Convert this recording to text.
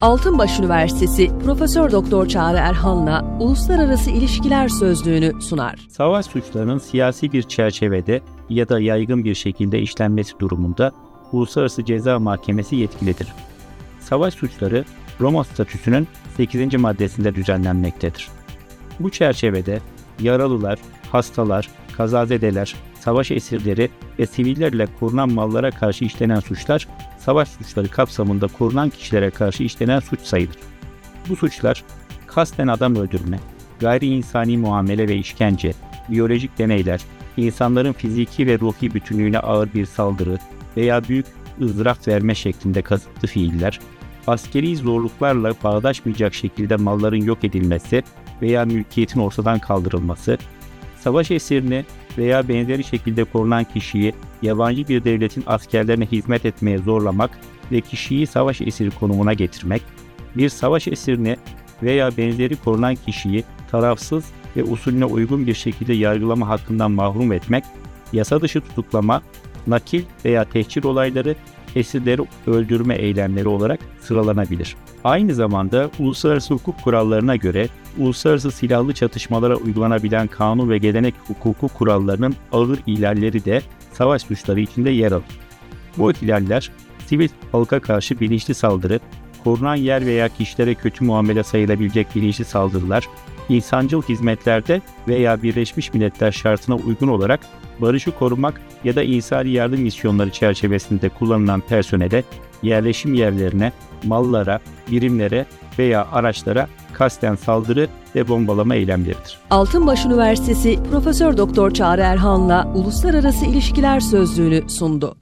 Altınbaş Üniversitesi Profesör Doktor Çağrı Erhan'la Uluslararası İlişkiler Sözlüğünü sunar. Savaş suçlarının siyasi bir çerçevede ya da yaygın bir şekilde işlenmesi durumunda Uluslararası Ceza Mahkemesi yetkilidir. Savaş suçları Roma Statüsü'nün 8. maddesinde düzenlenmektedir. Bu çerçevede yaralılar, hastalar, kazazedeler, savaş esirleri ve sivillerle korunan mallara karşı işlenen suçlar, savaş suçları kapsamında korunan kişilere karşı işlenen suç sayılır. Bu suçlar, kasten adam öldürme, gayri insani muamele ve işkence, biyolojik deneyler, insanların fiziki ve ruhi bütünlüğüne ağır bir saldırı veya büyük ızdırap verme şeklinde kasıtlı fiiller, askeri zorluklarla bağdaşmayacak şekilde malların yok edilmesi veya mülkiyetin ortadan kaldırılması, savaş esirini veya benzeri şekilde korunan kişiyi yabancı bir devletin askerlerine hizmet etmeye zorlamak ve kişiyi savaş esiri konumuna getirmek, bir savaş esirini veya benzeri korunan kişiyi tarafsız ve usulüne uygun bir şekilde yargılama hakkından mahrum etmek, yasa dışı tutuklama, nakil veya tehcir olayları, esirleri öldürme eylemleri olarak sıralanabilir. Aynı zamanda uluslararası hukuk kurallarına göre uluslararası silahlı çatışmalara uygulanabilen kanun ve gelenek hukuku kurallarının ağır ihlalleri de savaş suçları içinde yer alır. Bu ihlaller, sivil halka karşı bilinçli saldırı, korunan yer veya kişilere kötü muamele sayılabilecek bilinçli saldırılar, insancıl hizmetlerde veya Birleşmiş Milletler şartına uygun olarak barışı korumak ya da insani yardım misyonları çerçevesinde kullanılan personele, yerleşim yerlerine, mallara, birimlere veya araçlara kasten saldırı ve bombalama eylemleridir. Altınbaş Üniversitesi Profesör Doktor Çağrı Erhan'la Uluslararası İlişkiler Sözlüğünü sundu.